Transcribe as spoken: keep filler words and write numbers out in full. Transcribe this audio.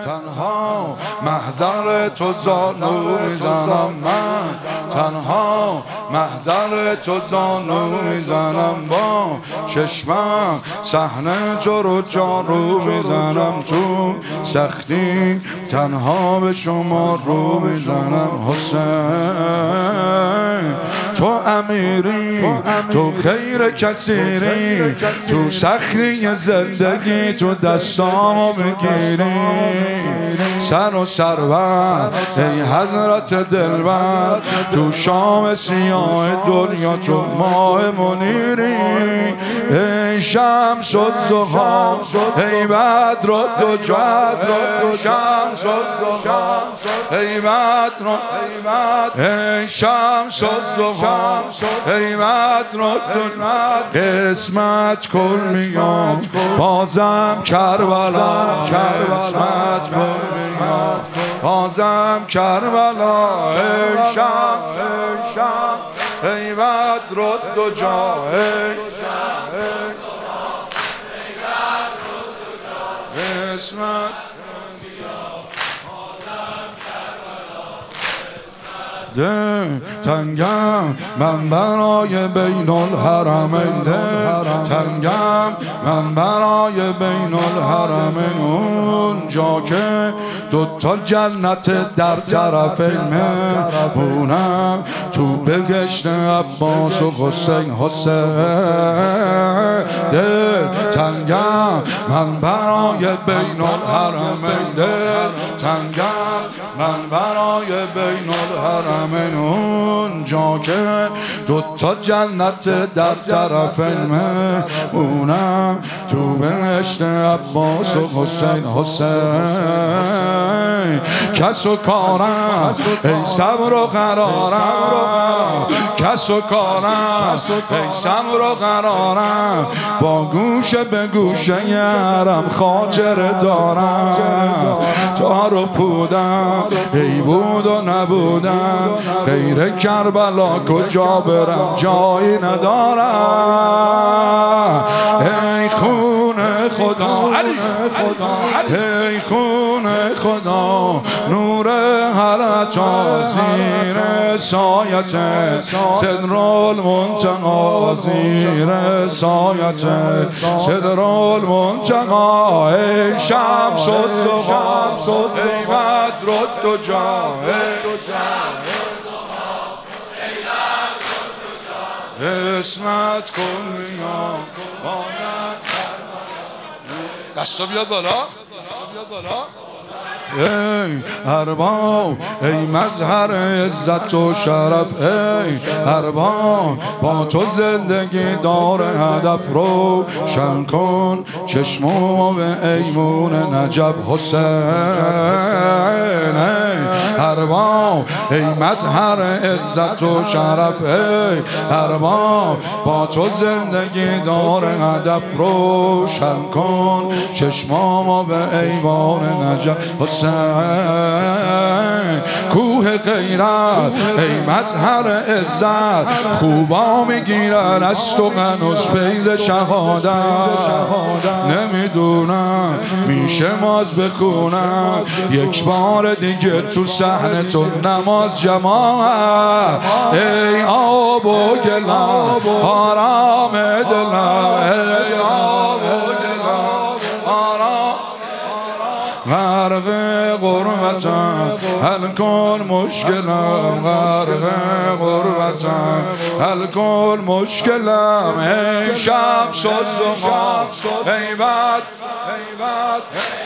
تنها محضر تو زانو میزنم من، تنها محضر تو زانو میزنم، با چشمم صحنه تو رو جارو میزنم، تو سختی تنها به شما رو میزنم. حسین تو امیری، تو خیر کثیری، تو سختی زندگی تو دستامو بگیری، سر و سرور ای حضرت دلبر، تو شام سیاه دنیا تو ماه منیری، ای شمس الضحی ای بدر الدجی، ای شمس الضحی ای بدر، ای شمس الضحی ای بدر الدجی، قسمت کن میام بازم کربلا، قسمت کن میام بازم کربلا، ای شمس ای بدر الدجی، قسمت ده تنگم من برای بین الحرمین، تنگم من برای بین الحرمین، اونجا که دوتا جنت در طرفین مهمونم، تو بهشت عباس و حسین. حسین دل تنگم من برای بین الحرمین، دل تنگم من برای بین الحرمین، اونجا که دوتا جنت در طرفین مهمونم، تو بهشت عباس و حسین. حسین کس و کارم ای صبر و قرارم، کس و کارم ای صبر و قرارم، با گوش به گوشه یارم خاطر دارم، تا رو پودم ای بود و نبودم، غیر کربلا کجا برم جایی ندارم، ای خون خدا ای خون خدا نور حلتا زیر سایت صدرالمنتقی، زیر سایت صدرالمنتقی، ای شمس الضحی ای بدر الدجی، قسمت کن میام بازم کربلا، دستا بیاد بالا، ای ارباب ای مظهر عزت و شرف، ای ارباب با تو زندگی داره هدف، روشن کن چشمو به ایمون نجف. حسین ای ارباب ای مظهر عزت و شرف، ای ارباب با تو زندگی داره هدف، روشن کن چشمامو به ایوان نجف. حسین کوه غیرت ای مظهر عزت، خوبا میگیرن از تو هنوز فیض شهادت، نمیدونم میشه ماز بخونم یک بار دیگه تو صحنه تو نماز جماعت، ای آب و گلم آرام دلم، ای آب و گلم آرام، غرق غربتم حل کن مشکلم، غرق غربتم حل کن مشکلم، ای شمس الضحی ای بدر